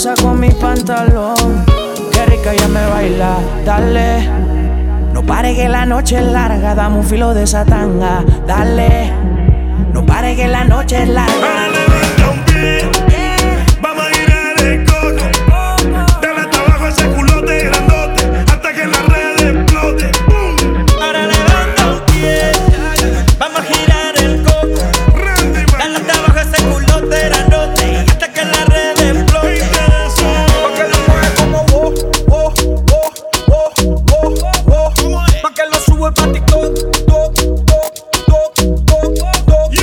rosa con mi pantalón. Qué rica ella me baila, dale. No pare que la noche es larga, dame un filo de esa tanga, dale. No pare que la noche es larga. Ahora levanta un pie, vamos a ir a el coco. Dale hasta abajo ese culote grandote, hasta que la red explote. Ahora levanta un pie, vamos a girar el coco. Dale hasta abajo ese culote grandote, hasta que la red explote. Pa' que lo mueve como wow, wow, wow, wow, wow, wow. Pa' que lo sube pa' TikTok, tok, tok, tok, tok, tok.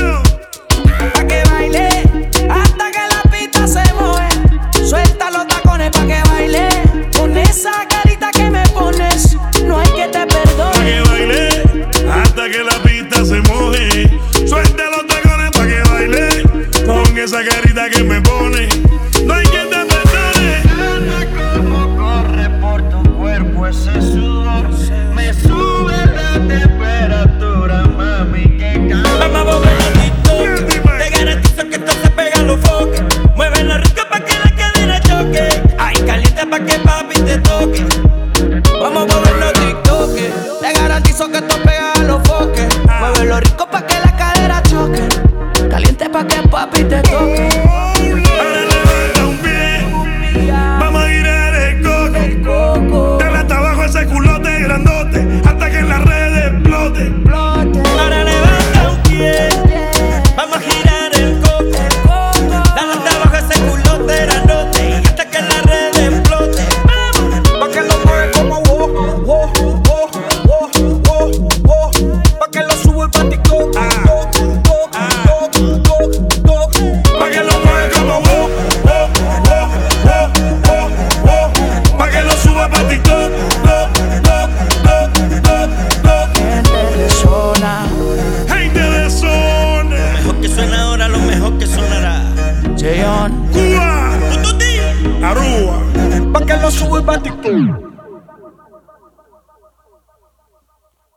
Pa' que baile hasta que la pista se mueve. Suelta los tacones pa' que baile. Con esa carita que me pones, no hay que te Pa' perdone. que baile hasta que la pista se moje. Suelta los tacones pa' que baile. Con esa carita que me pone, no hay quien te perdone. Como corre por tu cuerpo ese sudor, me sube la temperatura, mami, que calor. Vamos a moverlo TikTok, te garantizo que esto se pega a los foques. Muévelo rico pa' que la cadera choque. Ay, caliente pa' que papi te toque. Vamos a moverlo TikTok. Te garantizo que esto pega a los foques. Muévelo rico pa' que la cadera choque. Caliente pa' que papi te toque. Ahora levanta un pie, vamos a ir a el coco. Dale hasta abajo ese culote grandote, hasta que la red explote. Ahora levanta un pie, vamos a girar el coco. Dale hasta abajo ese culote grandote, hasta que la red explote. Pa' que lo mueve como wow, wow, wow, wow, wow, wow. Pa' que lo sube pa' TikTok, tok, tok, tok, tok, tok. Pa' que lo mueve como wow, wow, wow, wow, wow, wow. Pa' que lo suba pa' TikTok, tok, tok, tok, tok, tok. Gente de zona. Gente de zona, Lo mejor que suena ahora, lo mejor que sonará. Cheon. Cuba, Tututi. Aruba. Pa' que lo sube pa' TikTok.